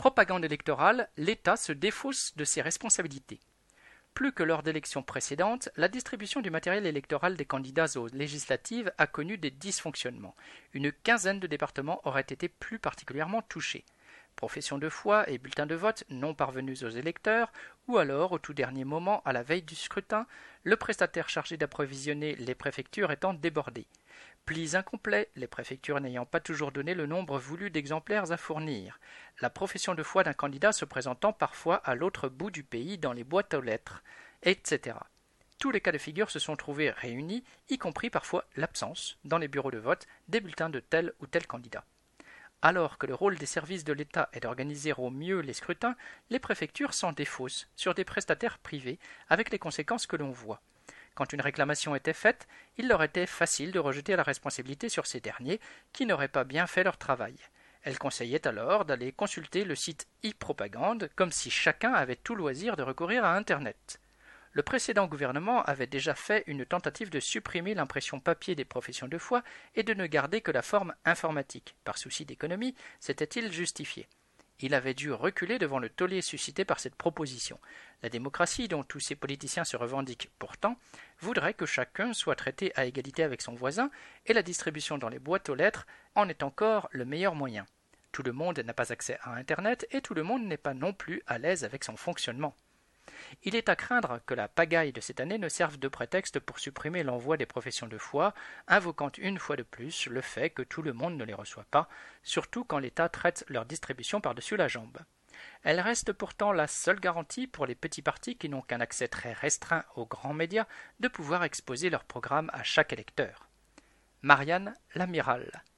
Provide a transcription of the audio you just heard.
Propagande électorale, l'État se défausse de ses responsabilités. Plus que lors d'élections précédentes, la distribution du matériel électoral des candidats aux législatives a connu des dysfonctionnements. Une quinzaine de départements auraient été plus particulièrement touchés. Profession de foi et bulletins de vote non parvenus aux électeurs, ou alors, au tout dernier moment, à la veille du scrutin, le prestataire chargé d'approvisionner les préfectures étant débordé. Plis incomplets, les préfectures n'ayant pas toujours donné le nombre voulu d'exemplaires à fournir. La profession de foi d'un candidat se présentant parfois à l'autre bout du pays dans les boîtes aux lettres, etc. Tous les cas de figure se sont trouvés réunis, y compris parfois l'absence, dans les bureaux de vote, des bulletins de tel ou tel candidat. Alors que le rôle des services de l'État est d'organiser au mieux les scrutins, les préfectures s'en défaussent sur des prestataires privés, avec les conséquences que l'on voit. Quand une réclamation était faite, il leur était facile de rejeter la responsabilité sur ces derniers, qui n'auraient pas bien fait leur travail. Elle conseillait alors d'aller consulter le site e-propagande, comme si chacun avait tout loisir de recourir à Internet. Le précédent gouvernement avait déjà fait une tentative de supprimer l'impression papier des professions de foi et de ne garder que la forme informatique. Par souci d'économie, s'était-il justifié. Il avait dû reculer devant le tollé suscité par cette proposition. La démocratie, dont tous ces politiciens se revendiquent pourtant, voudrait que chacun soit traité à égalité avec son voisin, et la distribution dans les boîtes aux lettres en est encore le meilleur moyen. Tout le monde n'a pas accès à Internet, et tout le monde n'est pas non plus à l'aise avec son fonctionnement. Il est à craindre que la pagaille de cette année ne serve de prétexte pour supprimer l'envoi des professions de foi, invoquant une fois de plus le fait que tout le monde ne les reçoit pas, surtout quand l'État traite leur distribution par-dessus la jambe. Elle reste pourtant la seule garantie pour les petits partis qui n'ont qu'un accès très restreint aux grands médias de pouvoir exposer leur programme à chaque électeur. Marianne Lamiral.